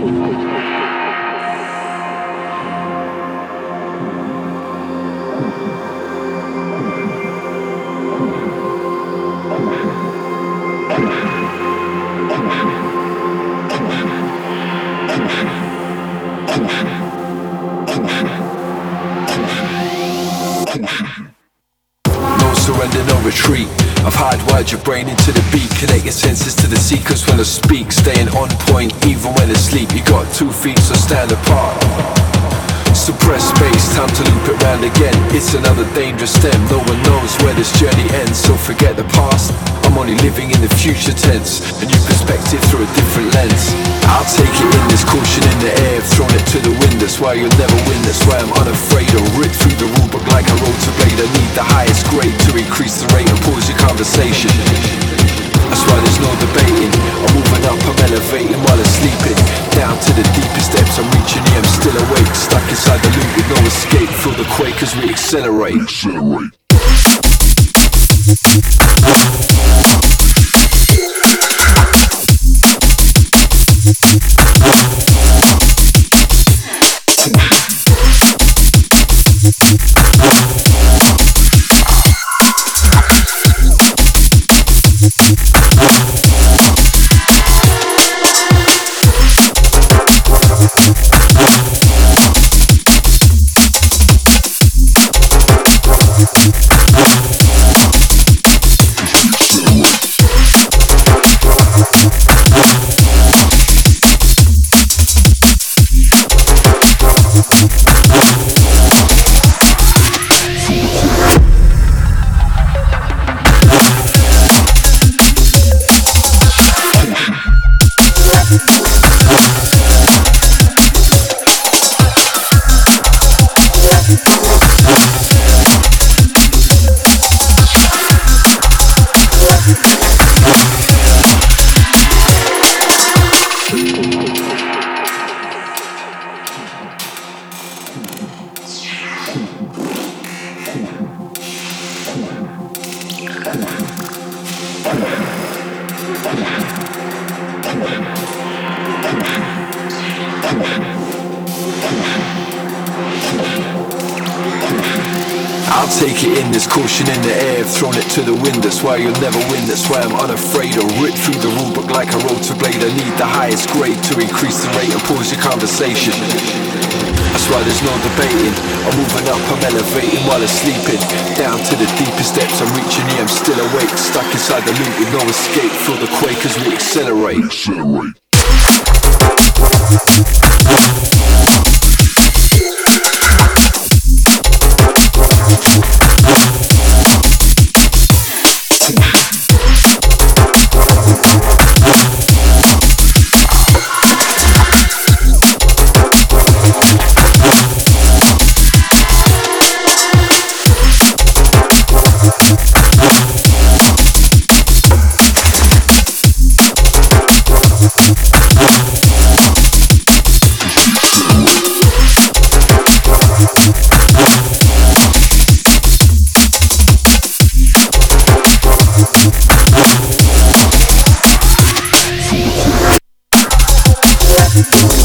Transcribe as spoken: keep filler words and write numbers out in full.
Surrender, no retreat. I've hardwired your brain into the beat. Connect your senses to the seekers when I speak. Staying on point even when asleep. You got two feet, so stand apart. Suppress space, time to loop it round again. It's another dangerous step. No one knows where this journey ends, so forget the past. I'm only living in the future tense. A new perspective through a different lens. I'll take it in, this caution in the air. I've thrown it to the wind, that's why you'll never win. That's why I'm unafraid. I'll rip through the rulebook like a rotor blade. I need the highest grade to increase the rate and pause your conversation. That's why there's no debating. I'm moving up, I'm elevating while I'm sleeping. Down to the deepest depths, I'm reaching here, I'm still awake. Stuck inside the loop with no escape. Feel the quake as we accelerate. Accelerate. I'll take it in, there's caution in the air. I've thrown it to the wind, that's why you'll never win. That's why I'm unafraid. I'll rip through the rulebook like a rotor blade. I need the highest grade to increase the rate and pause your conversation. That's why there's no debating. I'm moving up, I'm elevating while I'm sleeping. Down to the deepest depths, I'm reaching here, I'm still awake. Stuck inside the loop with no escape. Feel the quake as we accelerate. Accelerate. We'll be right back.